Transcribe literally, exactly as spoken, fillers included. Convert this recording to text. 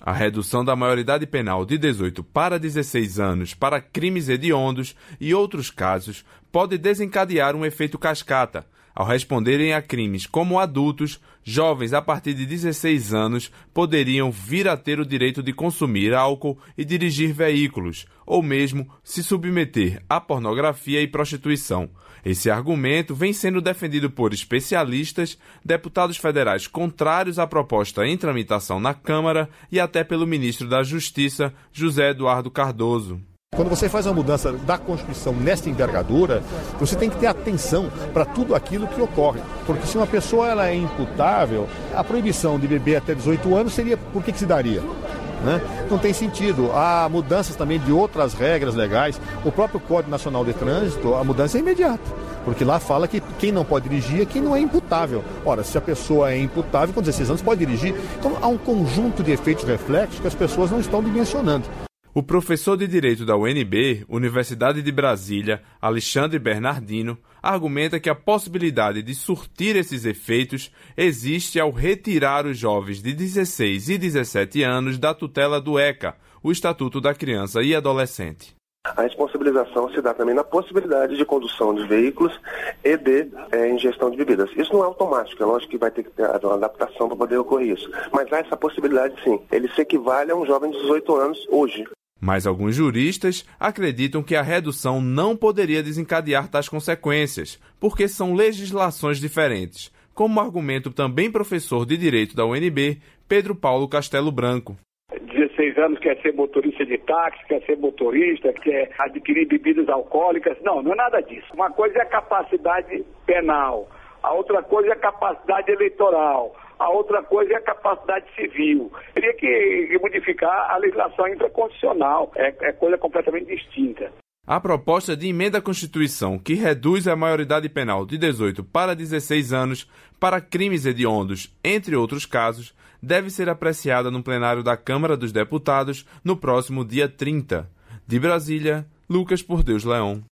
A redução da maioridade penal de dezoito para dezesseis anos para crimes hediondos e outros casos pode desencadear um efeito cascata. Ao responderem a crimes como adultos, jovens a partir de dezesseis anos poderiam vir a ter o direito de consumir álcool e dirigir veículos, ou mesmo se submeter à pornografia e prostituição. Esse argumento vem sendo defendido por especialistas, deputados federais contrários à proposta em tramitação na Câmara e até pelo ministro da Justiça, José Eduardo Cardoso. Quando você faz uma mudança da Constituição nesta envergadura, você tem que ter atenção para tudo aquilo que ocorre. Porque se uma pessoa ela é imputável, a proibição de beber até dezoito anos seria por que, que se daria? Né? Não tem sentido. Há mudanças também de outras regras legais. O próprio Código Nacional de Trânsito, a mudança é imediata. Porque lá fala que quem não pode dirigir é quem não é imputável. Ora, se a pessoa é imputável, com dezesseis anos pode dirigir. Então há um conjunto de efeitos reflexos que as pessoas não estão dimensionando. O professor de Direito da U N B, Universidade de Brasília, Alexandre Bernardino, argumenta que a possibilidade de surtir esses efeitos existe ao retirar os jovens de dezesseis e dezessete anos da tutela do ECA, o Estatuto da Criança e Adolescente. A responsabilização se dá também na possibilidade de condução de veículos e de é, ingestão de bebidas. Isso não é automático, é lógico que vai ter que ter uma adaptação para poder ocorrer isso. Mas há essa possibilidade sim. Ele se equivale a um jovem de dezoito anos hoje. Mas alguns juristas acreditam que a redução não poderia desencadear tais consequências, porque são legislações diferentes, como argumenta também professor de Direito da U N B, Pedro Paulo Castelo Branco. dezesseis anos quer ser motorista de táxi, quer ser motorista, quer adquirir bebidas alcoólicas. Não, não é nada disso. Uma coisa é a capacidade penal, a outra coisa é a capacidade eleitoral. A outra coisa é a capacidade civil. Teria que modificar a legislação infraconstitucional. É, é coisa completamente distinta. A proposta de emenda à Constituição, que reduz a maioridade penal de dezoito para dezesseis anos para crimes hediondos, entre outros casos, deve ser apreciada no plenário da Câmara dos Deputados no próximo dia trinta. De Brasília, Lucas Por Deus Leão.